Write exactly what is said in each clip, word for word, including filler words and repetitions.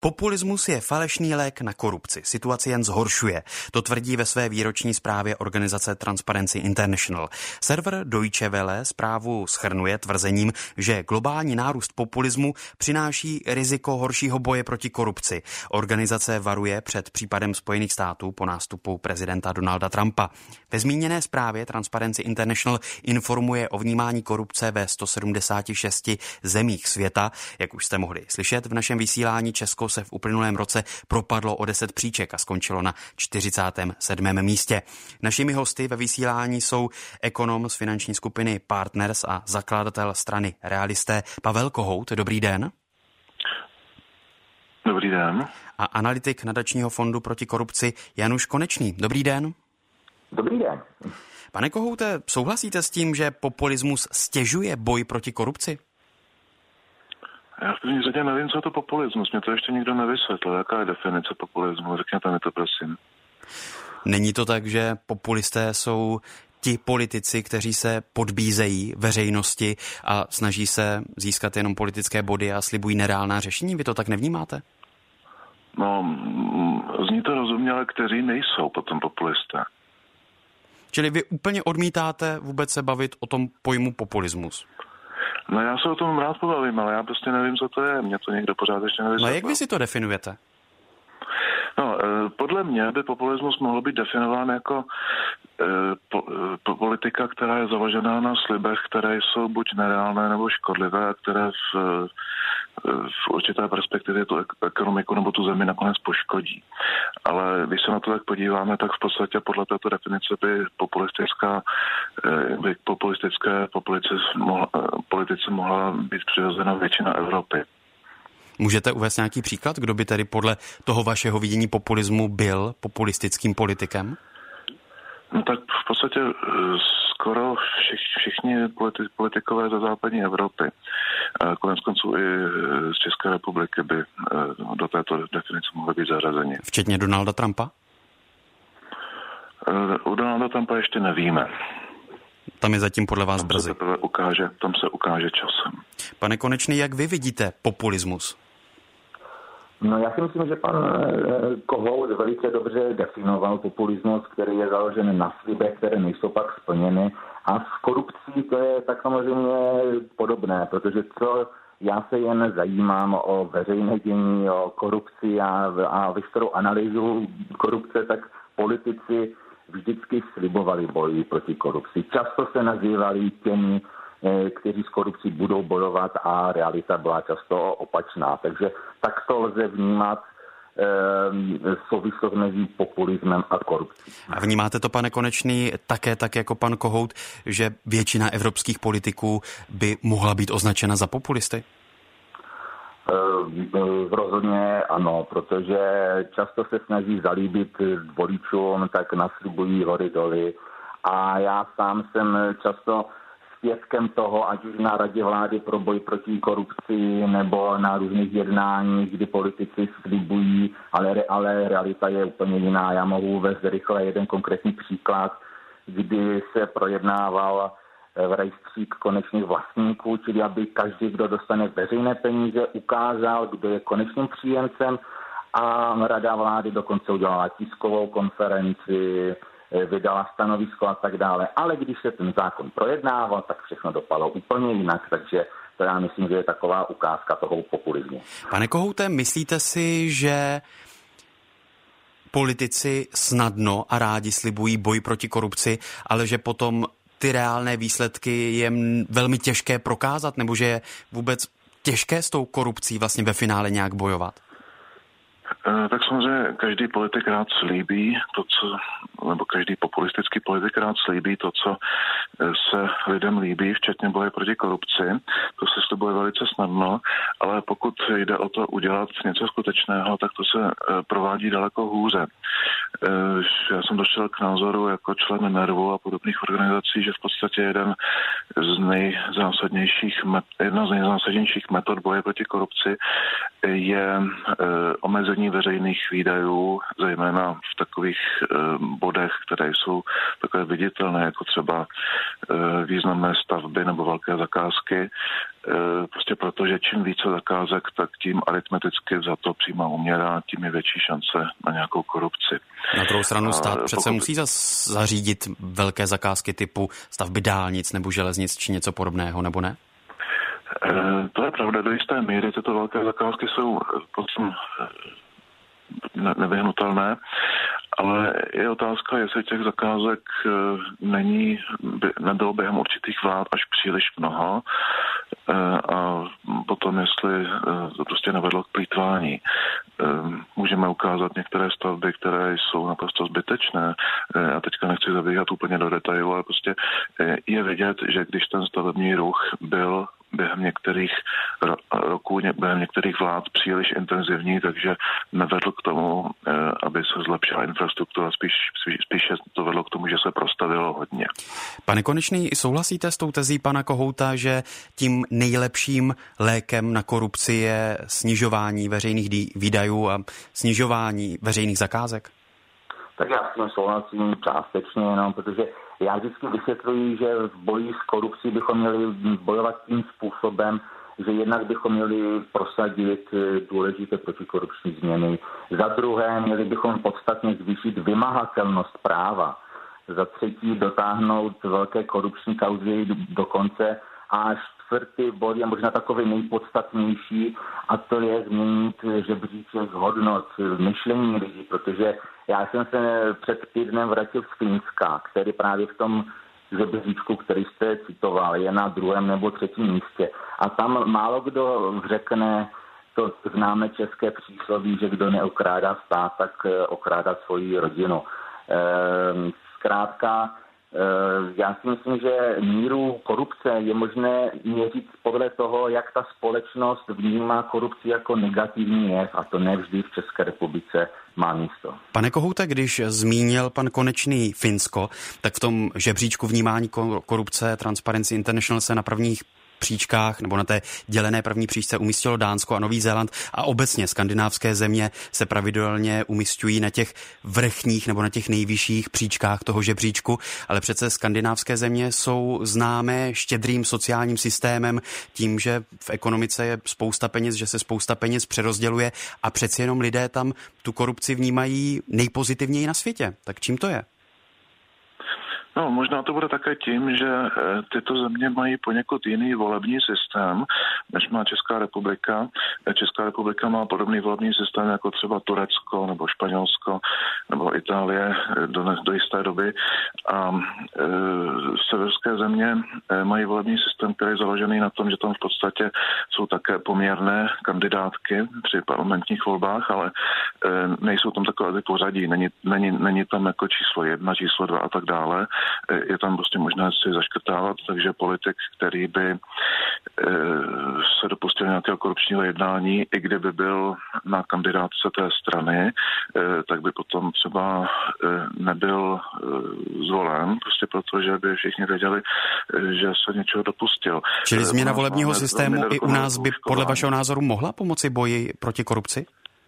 Populismus je falešný lék na korupci. Situaci jen zhoršuje. To tvrdí ve své výroční zprávě organizace Transparency International. Server Deutsche Welle zprávu shrnuje tvrzením, že globální nárůst populismu přináší riziko horšího boje proti korupci. Organizace varuje před případem Spojených států po nástupu prezidenta Donalda Trumpa. Ve zmíněné zprávě Transparency International informuje o vnímání korupce ve sto sedmdesáti šesti zemích světa. Jak už jste mohli slyšet v našem vysílání, Česko se v uplynulém roce propadlo o deset příček a skončilo na čtyřicátém sedmém místě. Našimi hosty ve vysílání jsou ekonom z finanční skupiny Partners a zakladatel strany Realisté Pavel Kohout. Dobrý den. Dobrý den. A analytik nadačního fondu proti korupci Januš Konečný. Dobrý den. Dobrý den. Pane Kohoute, souhlasíte s tím, že populismus stěžuje boj proti korupci? Já v první řadě nevím, co je to populismus. Mě to ještě nikdo nevysvětlil. Jaká je definice populismu? Řekněte mi to, prosím. Není to tak, že populisté jsou ti politici, kteří se podbízejí veřejnosti a snaží se získat jenom politické body a slibují nereálná řešení? Vy to tak nevnímáte? No, zní to rozumně, ale kteří nejsou potom populisté. Čili vy úplně odmítáte vůbec se bavit o tom pojmu populismus? No já se o tom rád pobavím, ale já prostě nevím, co to je. Mě to někdo pořád ještě nevysvětlil. No jak vy si to definujete? No, podle mě by populismus mohl být definován jako po, po, politika, která je založená na slibech, které jsou buď nereálné nebo škodlivé, a které v, v určité perspektivě tu ekonomiku nebo tu zemi nakonec poškodí. Ale když se na to tak podíváme, tak v podstatě podle této definice by populistická, by populistické politice mohla, politice mohla být přirozena většina Evropy. Můžete uvést nějaký příklad, kdo by tedy podle toho vašeho vidění populismu byl populistickým politikem? No tak v podstatě skoro všich, všichni politi, politikové ze západní Evropy, konec konců i z České republiky by do této definice mohly být zařazeni. Včetně Donalda Trumpa? U Donalda Trumpa ještě nevíme. Tam je zatím podle vás tam brzy. Se ukáže, tam se ukáže časem. Pane Konečný, jak vy vidíte populismus? No já si myslím, že pan Kohout velice dobře definoval populismus, který je založen na slibech, které nejsou pak splněny. A s korupcí to je tak samozřejmě podobné, protože co já se jen zajímám o veřejné dění, o korupci a, a veškerou analýzu korupce, tak politici vždycky slibovali boj proti korupci. Často se nazývali těmi, kteří s korupcí budou bojovat, a realita byla často opačná. Takže tak to lze vnímat e, souvislost mezi populismem a korupcí. A vnímáte to, pane Konečný, také tak jako pan Kohout, že většina evropských politiků by mohla být označena za populisty? Rozhodně ano, protože často se snaží zalíbit voličům, tak naslibují hory doly. A já sám jsem často svědkem toho, ať už na Radě vlády pro boj proti korupci nebo na různých jednáních, kdy politici slibují, ale, ale realita je úplně jiná. Já mohu uvést rychle jeden konkrétní příklad, kdy se projednával v rejstřík konečných vlastníků, čili aby každý, kdo dostane veřejné peníze, ukázal, kdo je konečným příjemcem, a Rada vlády dokonce udělala tiskovou konferenci, vydala stanovisko a tak dále. Ale když se ten zákon projednával, tak všechno dopadlo úplně jinak, takže to já myslím, že je taková ukázka toho populismu. Pane Kohoute, myslíte si, že politici snadno a rádi slibují boj proti korupci, ale že potom ty reálné výsledky je velmi těžké prokázat, nebo že je vůbec těžké s tou korupcí vlastně ve finále nějak bojovat? Tak samozřejmě každý politik rád slíbí to, co, nebo každý populistický politik rád slíbí to, co se lidem líbí, včetně boje proti korupci. To se slibuje velice snadno, ale pokud jde o to udělat něco skutečného, tak to se provádí daleko hůře. Já jsem došel k názoru jako člen Nervu a podobných organizací, že v podstatě jeden z nejzásadnějších, jedna z nejzásadnějších metod boje proti korupci je omezení veřejných výdajů, zejména v takových bodech, které jsou takové viditelné, jako třeba významné stavby nebo velké zakázky. Prostě protože čím více zakázek, tak tím aritmeticky za to přímá úměra, tím je větší šance na nějakou korupci. Na druhou stranu stát A přece pokud... musí zařídit velké zakázky typu stavby dálnic nebo železnic či něco podobného, nebo ne? To je pravda, do jisté míry tyto velké zakázky jsou potom nevyhnutelné, ale je otázka, jestli těch zakázek není, nebylo během určitých vlád až příliš mnoho a potom, jestli to prostě nevedlo k plýtvání. Můžeme ukázat některé stavby, které jsou naprosto zbytečné. Já teďka nechci zabíhat úplně do detailu, ale prostě je vidět, že když ten stavební ruch byl během některých roků, během některých vlád příliš intenzivní, takže nevedl k tomu, aby se zlepšila infrastruktura, spíš, spíše to vedlo k tomu, že se prostavilo hodně. Pane Konečný, souhlasíte s tou tezí pana Kohouta, že tím nejlepším lékem na korupci je snižování veřejných výdajů a snižování veřejných zakázek? Tak já s tím souhlasím částečně, no, protože já vždycky vysvětluji, že v boji s korupcí bychom měli bojovat tím způsobem, že jednak bychom měli prosadit důležité protikorupční změny. Za druhé, měli bychom podstatně zvýšit vymahatelnost práva. Za třetí, dotáhnout velké korupční kauzy do konce. A čtvrtý bod je možná takový nejpodstatnější, a to je změnit žebříček hodnot myšlení lidí, protože já jsem se před týdnem vrátil z Finska, který právě v tom žebříčku, který jste citoval, je na druhém nebo třetím místě. A tam málo kdo řekne to známe české přísloví, že kdo neokrádá stát, tak okrádá svoji rodinu. Zkrátka, já si myslím, že míru korupce je možné měřit podle toho, jak ta společnost vnímá korupci jako negativní jev, a to nevždy v České republice má místo. Pane Kohoute, když zmínil pan Konečný Finsko, tak v tom žebříčku vnímání korupce Transparency International se na prvních příčkách nebo na té dělené první příčce umístilo Dánsko a Nový Zéland a obecně skandinávské země se pravidelně umísťují na těch vrchních nebo na těch nejvyšších příčkách toho žebříčku, ale přece skandinávské země jsou známé štědrým sociálním systémem, tím, že v ekonomice je spousta peněz, že se spousta peněz přerozděluje a přeci jenom lidé tam tu korupci vnímají nejpozitivněji na světě. Tak čím to je? No, možná to bude také tím, že tyto země mají poněkud jiný volební systém, než má Česká republika. Česká republika má podobný volební systém jako třeba Turecko nebo Španělsko nebo Itálie do, do jisté doby. A e, severské země mají volební systém, který je založený na tom, že tam v podstatě jsou také poměrné kandidátky při parlamentních volbách, ale e, nejsou tam takové ty pořadí. Není, není, není tam jako číslo jedna, číslo dva a tak dále. Je tam prostě možné si zaškrtávat, takže politik, který by se dopustil nějakého korupčního jednání, i kdyby byl na kandidátce té strany, tak by potom třeba nebyl zvolen, prostě protože by všichni věděli, že se něčeho dopustil. Čili změna volebního systému i u nás by podle vašeho názoru mohla pomoci boji proti korupci?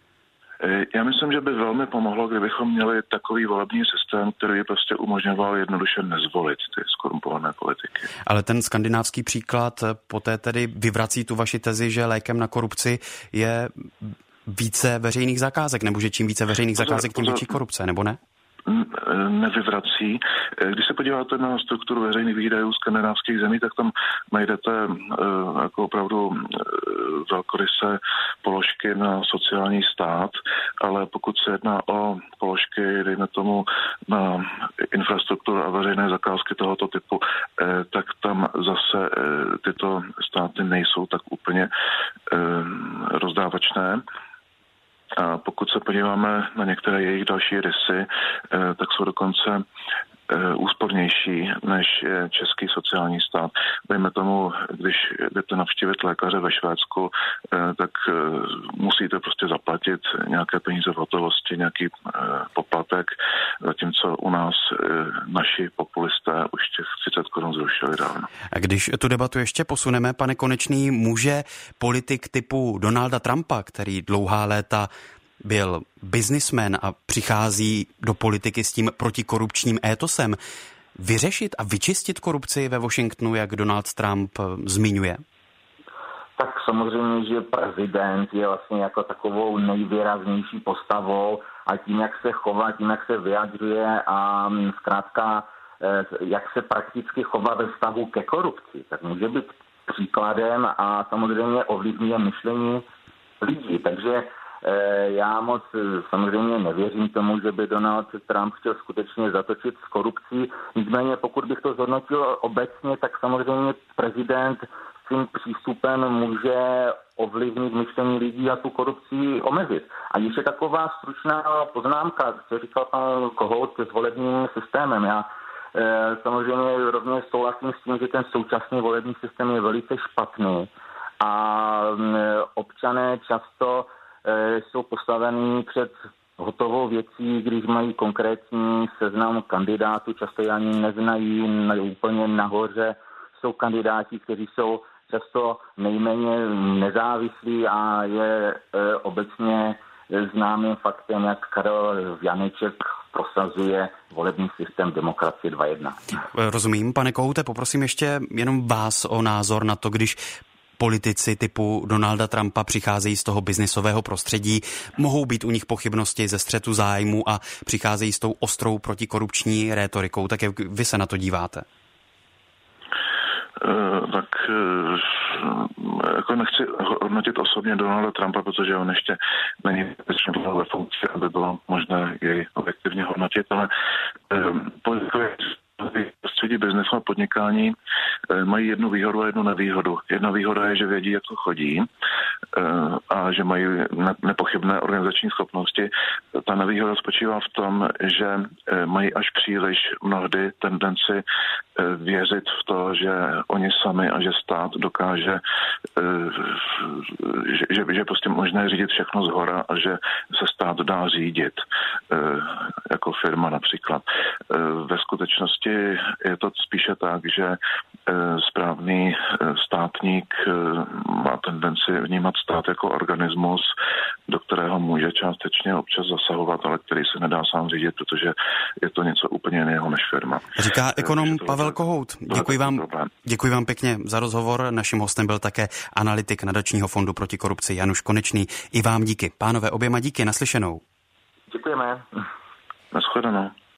Já myslím, že by velmi pomohlo, kdybychom měli takový volební systém, který prostě umožňoval jednoduše nezvolit ty skorumpované politiky. Ale ten skandinávský příklad poté tedy vyvrací tu vaši tezi, že lékem na korupci je více veřejných zakázek, nebo že čím více veřejných pozor, zakázek, tím pozor. větší korupce, nebo ne? Nevyvrací. Když se podíváte na strukturu veřejných výdajů skandinávských zemí, tak tam najdete jako opravdu velkorysé položky na sociální stát, ale pokud se jedná o položky, dejme tomu, na infrastrukturu a veřejné zakázky tohoto typu, tak tam zase tyto státy nejsou tak úplně rozdávačné. A pokud se podíváme na některé jejich další rysy, tak jsou dokonce úspornější než je český sociální stát. Dejme tomu, když jdete navštívit lékaře ve Švédsku, tak musíte prostě zaplatit nějaké peníze v hotovosti, nějaký poplatek, zatímco u nás naši populisté už těch třicet korun zrušili dávno. A když tu debatu ještě posuneme, pane Konečný, může politik typu Donalda Trumpa, který dlouhá léta byl biznismen a přichází do politiky s tím protikorupčním étosem, vyřešit a vyčistit korupci ve Washingtonu, jak Donald Trump zmiňuje? Tak samozřejmě, že prezident je vlastně jako takovou nejvýraznější postavou a tím, jak se chová, tím, jak se vyjadřuje a zkrátka, jak se prakticky chová ve vztahu ke korupci, tak může být příkladem a samozřejmě ovlivňuje myšlení lidí. Takže já moc samozřejmě nevěřím tomu, že by Donald Trump chtěl skutečně zatočit s korupcí. Nicméně, pokud bych to zhodnotil obecně, tak samozřejmě prezident svým přístupem může ovlivnit myšlení lidí a tu korupci omezit. A ještě taková stručná poznámka, co říkal pan Kohout s volebním systémem. Já e, samozřejmě rovněž souhlasím s tím, že ten současný volební systém je velice špatný a e, občané často e, jsou postavení před hotovou věcí, když mají konkrétní seznam kandidátů, často je ani neznají, úplně nahoře jsou kandidáti, kteří jsou často nejméně nezávislí a je e, obecně známým faktem, jak Karel Janeček prosazuje volební systém demokracie dva jedna. Rozumím, pane Kohoute, poprosím ještě jenom vás o názor na to, když politici typu Donalda Trumpa přicházejí z toho biznisového prostředí, mohou být u nich pochybnosti ze střetu zájmu a přicházejí s tou ostrou protikorupční rétorikou. Tak jak vy se na to díváte? Uh, tak uh, jako nechci hodnotit osobně Donalda Trumpa, protože on ještě není skutečně ve funkci, aby bylo možné jej objektivně hodnotit, ale uh, politikové prostředí biznesu a podnikání mají jednu výhodu a jednu nevýhodu. Jedna výhoda je, že vědí, jak to chodí a že mají nepochybné organizační schopnosti. Ta nevýhoda spočívá v tom, že mají až příliš mnohdy tendenci věřit v to, že oni sami a že stát dokáže, že, že, že prostě možné řídit všechno zhora a že se stát dá řídit jako firma například. Ve skutečnosti je to spíše tak, že správný státník má tendenci vnímat stát jako organismus, do kterého může částečně občas zasahovat, ale který se nedá sám řídit, protože je to něco úplně jiného než firma. Říká ekonom Pavel Kohout. Děkuji vám, děkuji vám pěkně za rozhovor. Naším hostem byl také analytik Nadačního fondu proti korupci Januš Konečný. I vám díky. Pánové, oběma díky, naslyšenou. Děkujeme. Nashledanou.